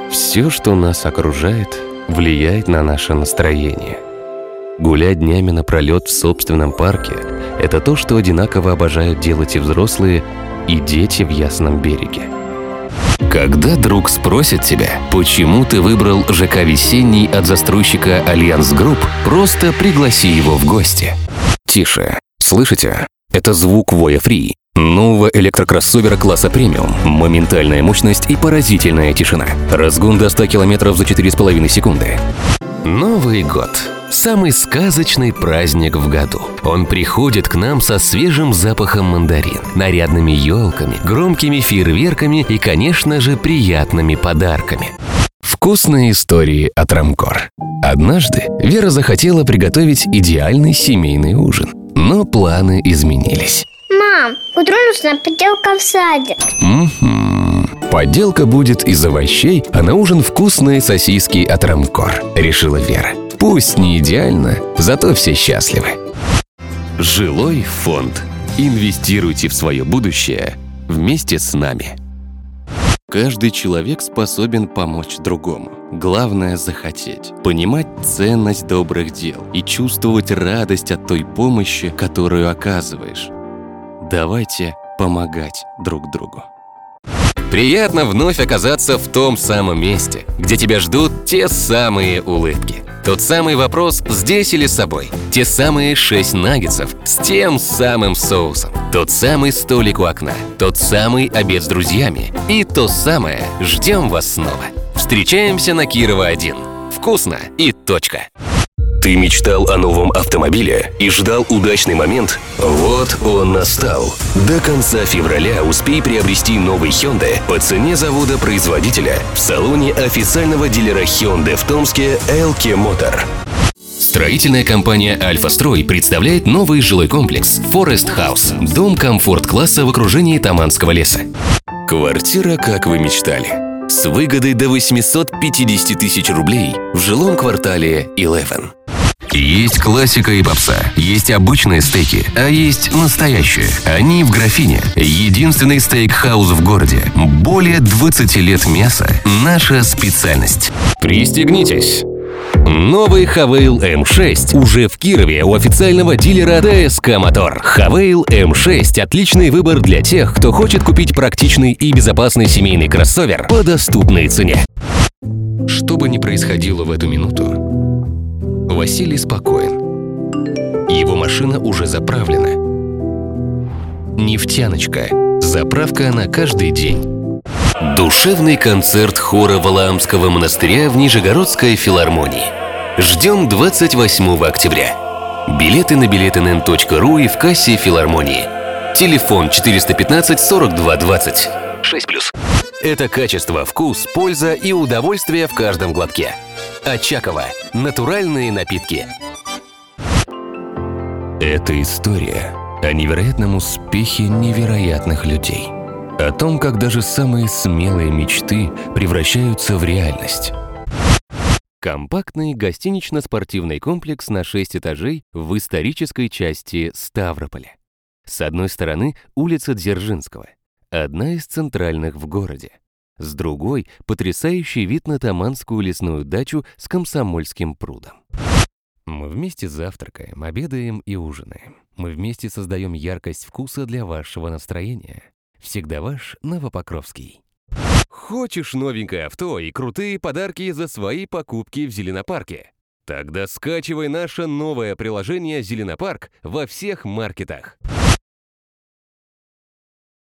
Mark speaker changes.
Speaker 1: Все, что нас окружает, влияет на наше настроение. Гулять днями напролет в собственном парке – это то, что одинаково обожают делать и взрослые, и дети в Ясном Береге. Когда друг спросит тебя, почему ты выбрал ЖК «Весенний» от застройщика «Альянс Групп», просто пригласи его в гости. Тише. Слышите? Это звук Voya Free. Нового электрокроссовера класса премиум. Моментальная мощность и поразительная тишина. Разгон до 100 км за 4,5 секунды. Новый год. Самый сказочный праздник в году. Он приходит к нам со свежим запахом мандарин, нарядными елками, громкими фейерверками и, конечно же, приятными подарками. Вкусные истории от Рамкор. Однажды Вера захотела приготовить идеальный семейный ужин, но планы изменились.
Speaker 2: Мам, утром нужна поделка в садик.
Speaker 1: Поделка будет из овощей, а на ужин вкусные сосиски от Рамкор, решила Вера. Пусть не идеально, зато все счастливы. Жилой фонд. Инвестируйте в свое будущее вместе с нами. Каждый человек способен помочь другому. Главное – захотеть, понимать ценность добрых дел и чувствовать радость от той помощи, которую оказываешь. Давайте помогать друг другу. Приятно вновь оказаться в том самом месте, где тебя ждут те самые улыбки. Тот самый вопрос «здесь или с собой?». Те самые 6 наггетсов с тем самым соусом. Тот самый столик у окна. Тот самый обед с друзьями. И то самое «ждем вас снова». Встречаемся на Кирова 1. Вкусно и точка. Ты мечтал о новом автомобиле и ждал удачный момент? Вот он настал. До конца февраля успей приобрести новый Hyundai по цене завода-производителя в салоне официального дилера Hyundai в Томске LK Motor. Строительная компания «Альфа-Строй» представляет новый жилой комплекс Forest House. Дом комфорт-класса в окружении Таманского леса. Квартира, как вы мечтали. С выгодой до 850 тысяч рублей в жилом квартале Eleven. Есть классика и попса, есть обычные стейки, а есть настоящие. Они в Графине. Единственный стейк-хаус в городе. Более 20 лет мяса – наша специальность. Пристегнитесь. Новый Хавейл М6 уже в Кирове у официального дилера ТСК Мотор. Хавейл М6 – отличный выбор для тех, кто хочет купить практичный и безопасный семейный кроссовер по доступной цене. Что бы ни происходило в эту минуту, Василий спокоен. Его машина уже заправлена. Нефтяночка. Заправка на каждый день. Душевный концерт хора Валаамского монастыря в Нижегородской филармонии. Ждем 28 октября. Билеты на билетнн.ру и в кассе филармонии. Телефон 415 42 20. 6+. Это качество, вкус, польза и удовольствие в каждом глотке. Очаково. Натуральные напитки. Это история о невероятном успехе невероятных людей. О том, как даже самые смелые мечты превращаются в реальность. Компактный гостинично-спортивный комплекс на 6 этажей в исторической части Ставрополя. С одной стороны улица Дзержинского, одна из центральных в городе. С другой – потрясающий вид на Таманскую лесную дачу с Комсомольским прудом. Мы вместе завтракаем, обедаем и ужинаем. Мы вместе создаем яркость вкуса для вашего настроения. Всегда ваш Новопокровский. Хочешь новенькое авто и крутые подарки за свои покупки в Зеленопарке? Тогда скачивай наше новое приложение «Зеленопарк» во всех маркетах.